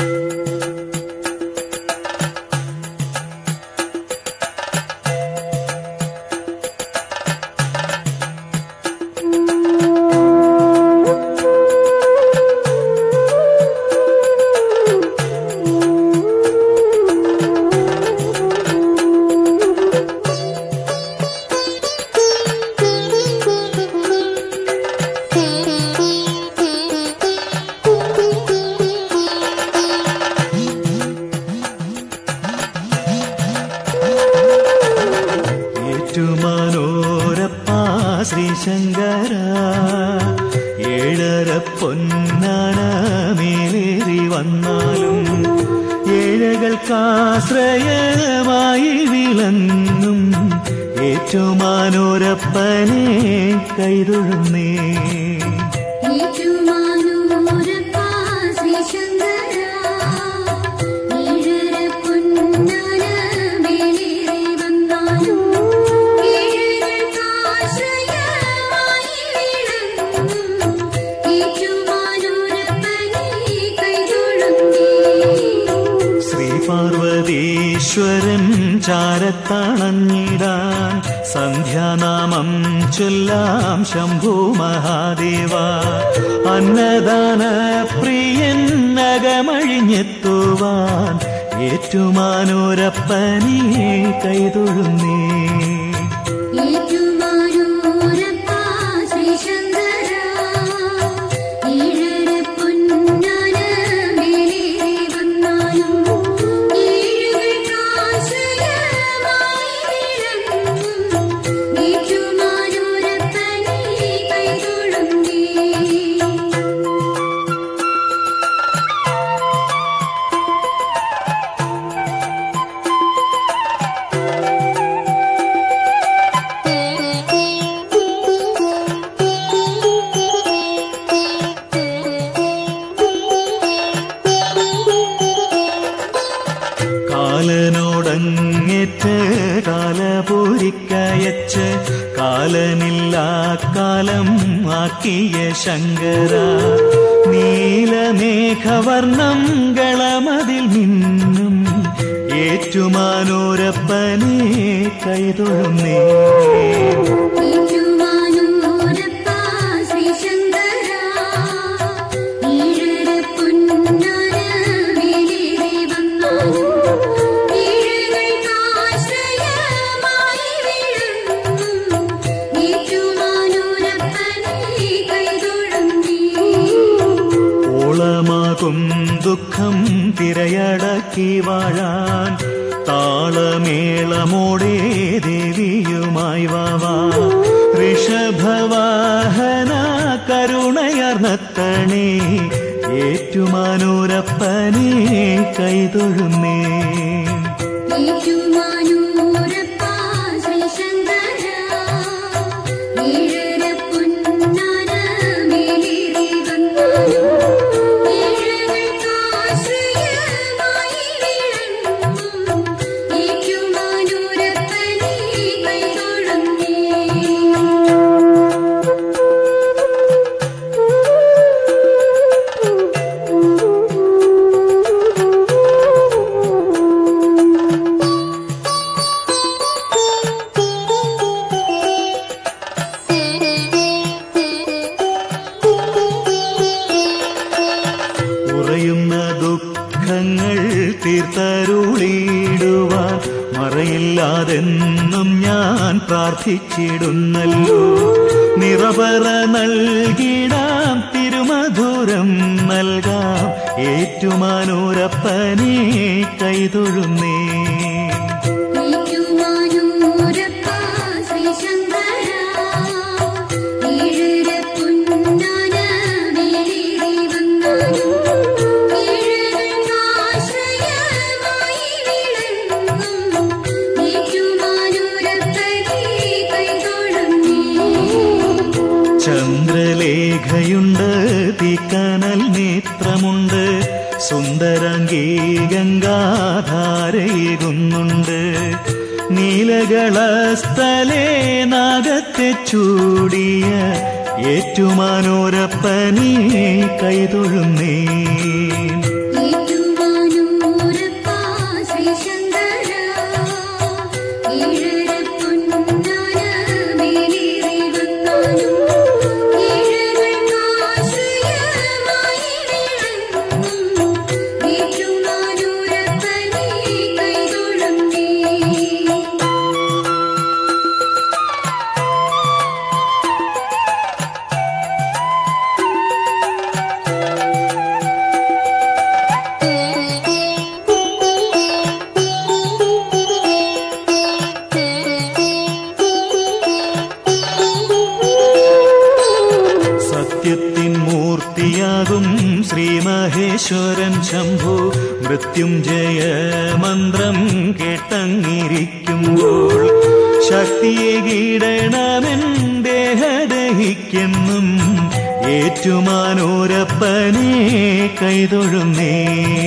ഏറ്റുമാനൂരപ്പാ ശ്രീശങ്കര ഏഴര പൊന്നാന മേലേറി വന്നാലും ഏഴകൾക്കാശ്രയമായി വിളങ്ങും ഏറ്റുമാനൂരപ്പനെ കൈതൊഴുന്നേ. പാർവതീശ്വരൻ ചാരത്തണഞ്ഞിടാൻ സന്ധ്യാനാമം ചൊല്ലാം ശംഭോ മഹാദേവ. അന്നദാന പ്രിയൻ അകമഴിഞ്ഞെത്തുവാൻ ഏറ്റുമാനൂരപ്പനെ കൈതൊഴുന്നേ. കാലനോടങ്ങേറ്റ് കാലപൂരിക്കയച്ച് കാലനില്ലാ കാലം ആക്കിയ ശങ്കര നീലമേഘവർണം ഗളമതിൽ മിന്നും ഏറ്റുമാനൂരപ്പനെ കൈതൊഴുന്നേ. ഓളമാകും ദുഃഖം തിരയടക്കി വാഴാൻ താളമേളമോടെ ദേവിയുമായി വാവാ. ഋഷഭവാഹന കരുണയർന്നത്തണേ ഏറ്റുമാനൂരപ്പനെ കൈതൊഴുന്നേ. ദുഃഖങ്ങൾ തീർത്തരുളിടുവാൻ മറയില്ലാതെന്നും ഞാൻ പ്രാർത്ഥിച്ചിടുന്നല്ലോ. നിറപറ നൽകിടാം തിരുമധുരം നൽകാം ഏറ്റുമാനൂരപ്പനെ കൈതൊഴുന്നേ. ചന്ദ്രലേഖയുണ്ട്, തീക്കനൽ നേത്രമുണ്ട്, സുന്ദരാംഗീ ഗംഗാധാരയേകുന്നുണ്ട്. നീലകളസ്ഥലേ നാഗത്തെ ചൂടിയ ഏറ്റുമാനൂരപ്പനെ കൈതൊഴുന്നേ. ശംഭോ മൃത്യുഞ്ജയ മന്ത്രം കേട്ടങ്ങിരിക്കുമ്പോൾ ശക്തിയെ കീടണമെൻ ദേഹദഹിക്കെന്നും ഏറ്റുമാനൂരപ്പനെ കൈതൊഴുന്നേ.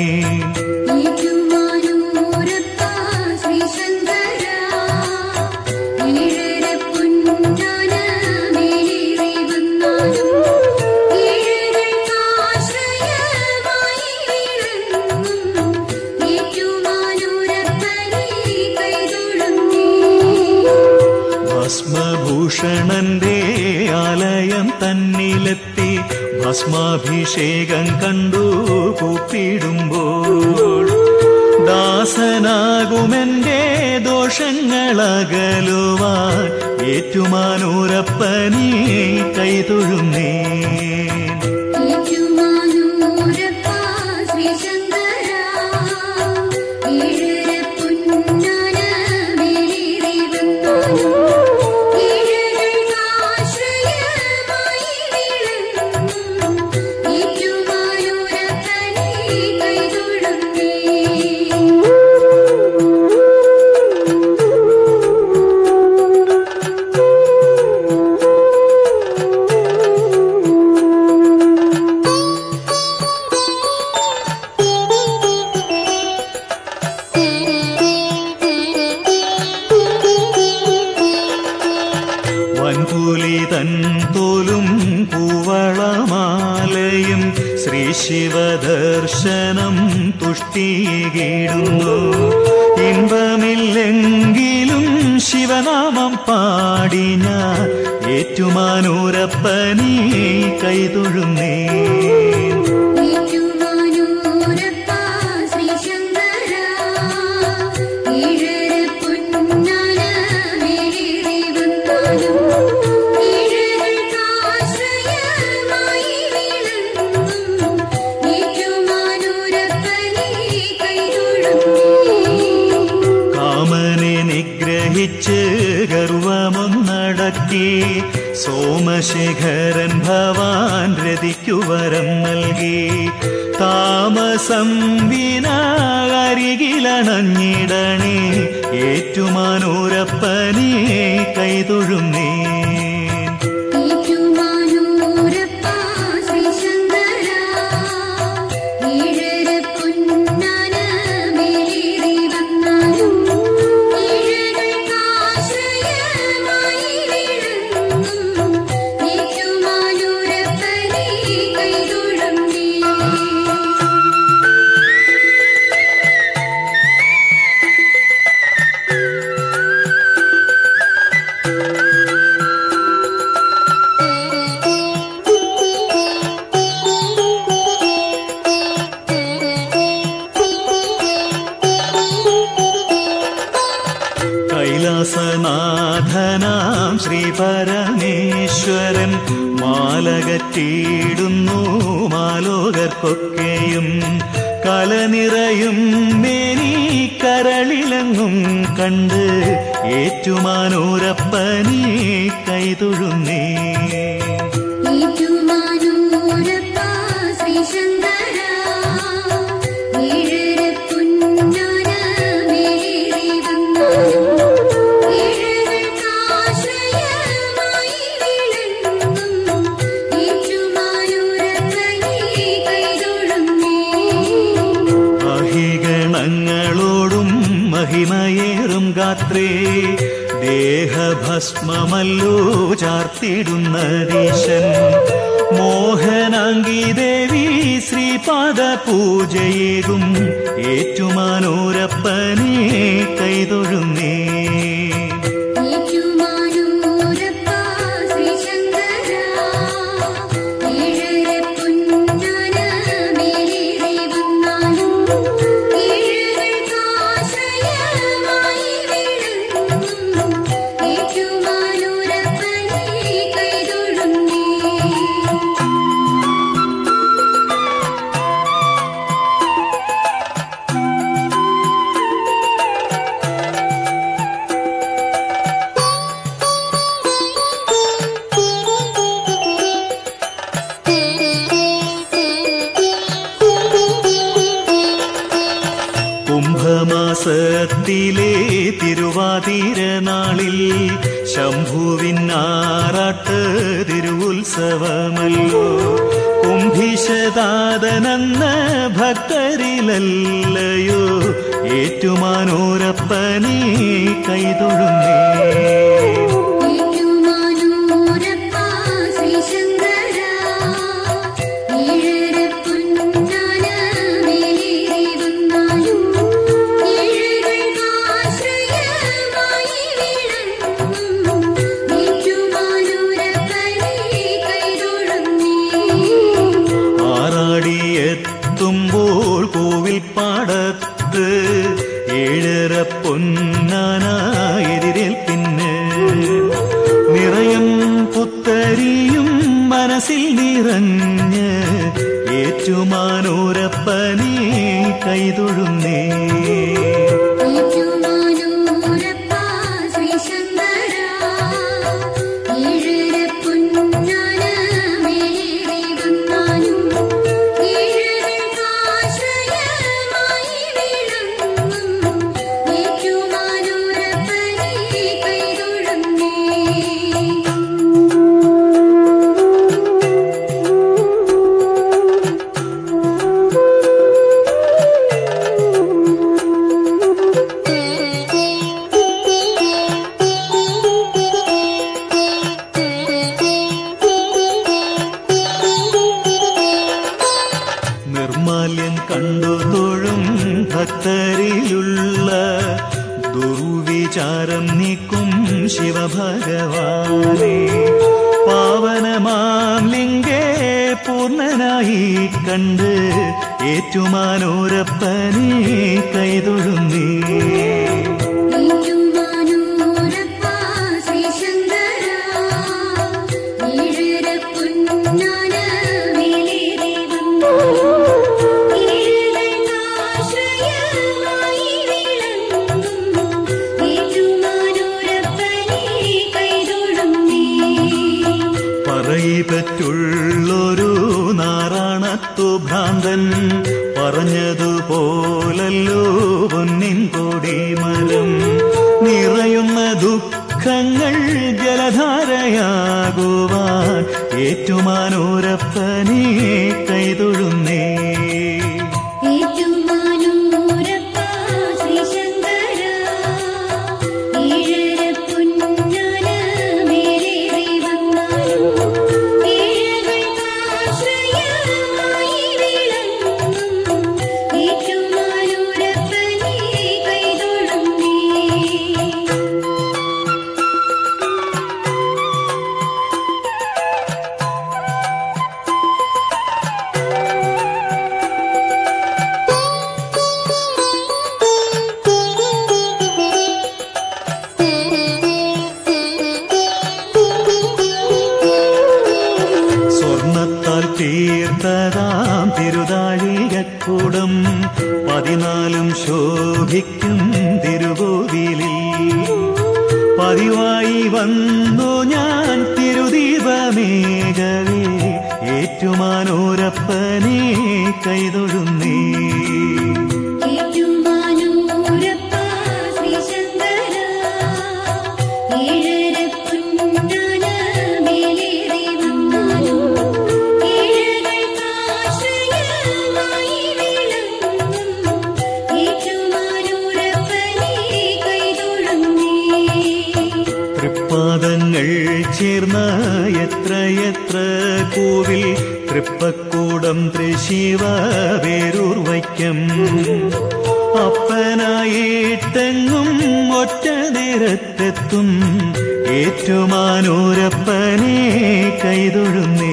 ഭസ്മഭൂഷണന്റെ ആലയം തന്നിലെത്തി ഭസ്മാഭിഷേകം കണ്ടു കൂപ്പിടുമ്പോൾ ദാസനാകുമെന്റെ ദോഷങ്ങളകലുവാൻ ഏറ്റുമാനൂരപ്പനെ കൈതൊഴുന്നേ. വൻപുലി തൻ തോലും പൂവളമാലയും ശ്രീ ശിവദർശനം തുഷ്ടിയിടുന്നു. ഇമ്പമില്ലെങ്കിലും ശിവനാമം പാടി ഞാൻ ഏറ്റുമാനൂരപ്പനെ കൈതൊഴുന്നേ. നിഗ്രഹിച്ച് ഗർവമൊന്നടക്കി സോമശേഖരൻ ഭവാൻ രതിക്കുവരം നൽകി. താമസം വിനാരികിലണഞ്ഞിടണേ ഏറ്റുമാനൂരപ്പനെ കൈതൊഴുന്നേ. കൈലാസനാഥനാം ശ്രീ പരമേശ്വരൻ മാലകറ്റിയിടുന്നു മാലോകർക്കൊക്കെയും. കലനിറയും മേനി കരളിലെങ്ങും കണ്ട് ഏറ്റുമാനൂരപ്പനെ കൈതൊഴുന്നേ. ഗണങ്ങളോടും മഹിമയേറും ഗാത്രേ ദേഹഭസ്മമല്ലോ ചാർത്തിടുന്നരീശൻ. മോഹനാംഗി ദേവി ശ്രീപാദ പൂജയേകും ഏറ്റുമാനൂരപ്പനെ കൈതൊഴുന്നേ. മാസത്തിലെ തിരുവാതിര നാളിൽ ശംഭുവിനാറാട്ട് തിരുവുത്സവമല്ലോ. കുംഭിശതാതനെന്ന ഭക്തരിലല്ലയോ ഏറ്റുമാനൂരപ്പനെ കൈതൊഴുന്നേ. എത്തുമ്പോൾ കോവിൽ പാടത്ത് 7.5 പൊന്നാന എതിരേൽപ്പിന് നിറയും പുത്തരിയും മനസ്സിൽ നിറഞ്ഞ് ഏറ്റുമാനൂരപ്പനെ കൈതൊഴുന്നേ. നിർമാല്യം കണ്ടു തൊഴും ഭക്തരിലുള്ള ദുർവിചാരം നീക്കും ശിവഭഗവാനെ. പാവനമാം ലിംഗേ പൂർണ്ണനായി കണ്ട് ഏറ്റുമാനൂരപ്പനെ കൈതൊഴുന്നേ. പറയിപ്പറ്റുള്ളൊരു നാറാണത്തു ഭ്രാന്തൻ പറഞ്ഞതുപോലല്ലോ പൊന്നിൻ കൊടിമരം. നിറയുന്ന ദുഃഖങ്ങൾ ജലധാരയാകുവാൻ ഏറ്റുമാനൂരപ്പനെ കൈതൊഴുന്നേ. തീർത്തതാം തിരുതാഴികക്കൂടം 14 ശോഭിക്കും തിരുകോവിലിൽ പതിവായി വന്നു ഞാൻ തിരുദീപമേകവേ ഏറ്റുമാനൂരപ്പനെ കൈതൊഴുന്നേ. തൃപ്പാദങ്ങൾ ചേർന്ന എത്രയെത്ര കോവിൽ തൃപ്പക്കൂടം തൃശിവ വേരൂർ വൈക്കം അപ്പനായിട്ടെങ്ങും ഒറ്റ നേരത്തെത്തും ഏറ്റുമാനൂരപ്പനെ കൈതൊഴുന്നേ.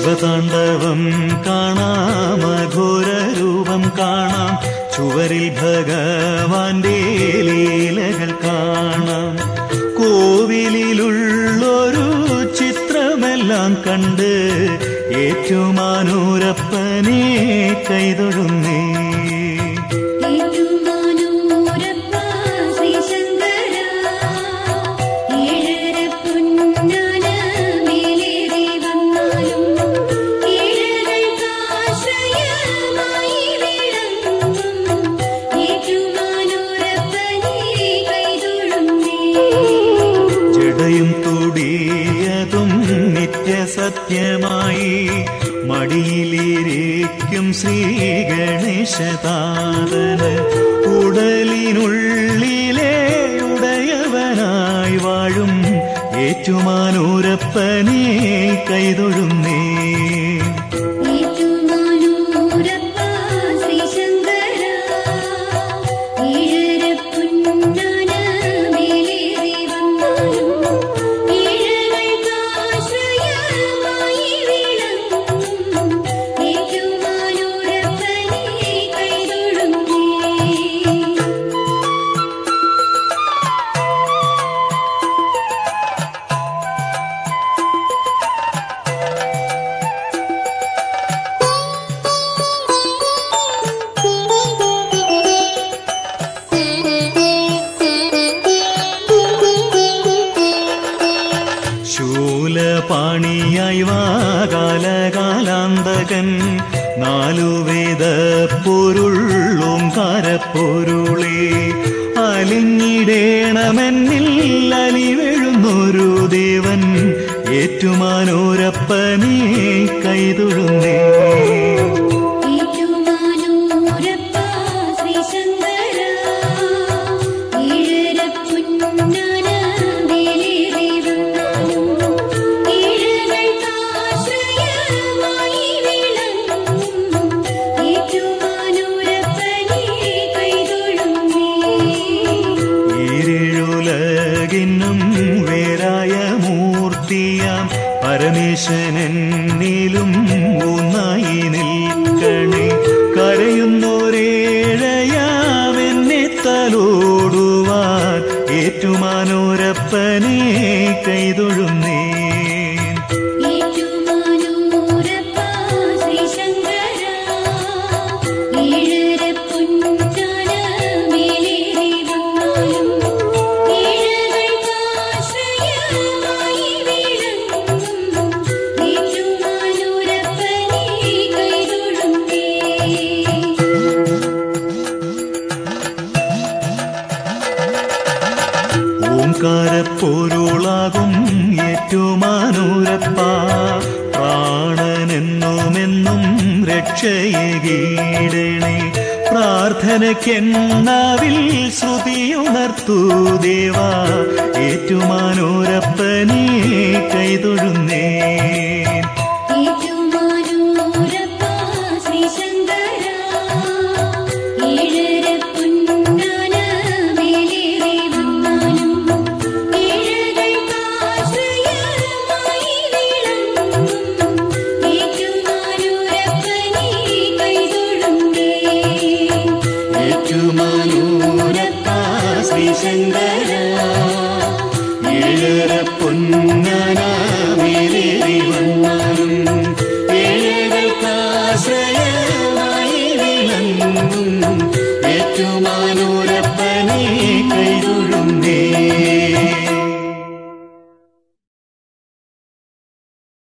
ശിവതാണ്ഡവം കാണാം, അഘോരരൂപം കാണാം, ചുവരിൽ ഭഗവാന്റെ ലീലകൾ കാണാം. കോവിലിലുള്ളൊരു ചിത്രമെല്ലാം കണ്ട് ഏറ്റുമാനൂരപ്പനെ കൈതൊഴുന്നേ. ജടയും തുടിയതും നിത്യസത്യമായി മടിയിലിരിക്കും ശ്രീഗണേശതാതന്. ഉടലിനുള്ളിലെ ഉടയവനായി വാഴും ഏറ്റുമാനൂരപ്പനെ കൈതൊഴുന്നേ. ശൂലപാണിയായി വാകാലകാലാന്തകൻ, നാലുവേദ പൊരുളോംകാരപ്പൊരുളേ, അലിഞ്ഞിടേണമെന്നിൽ അലിവെഴുന്നൊരു ദേവൻ ഏറ്റുമാനൂരപ്പനെ കൈതൊഴുന്നേ. വേരായ മൂർത്തിയാം പരമേശനെന്നിലും ഒന്നായി നിൽക്കണേ. കരയുന്നോരേഴയാമെന്നെ തലോടുവാൻ ഏറ്റുമാനൂരപ്പനെ കൈതൊഴുന്നേ. ഓംകാരപ്പൊരുളാകും ഏറ്റുമാനൂരപ്പ, പ്രാണനെന്നുമെന്നും രക്ഷയേകീടണേ. പ്രാർത്ഥനയ്ക്കെന്നാവിൽ ശ്രുതിയുണർത്തൂ ദേവാ, ഏറ്റുമാനൂരപ്പനെ കൈതൊഴുന്നേ. ഏറ്റുമാനൂരപ്പ ശ്രീശങ്കര, ഏഴര പൊന്നാന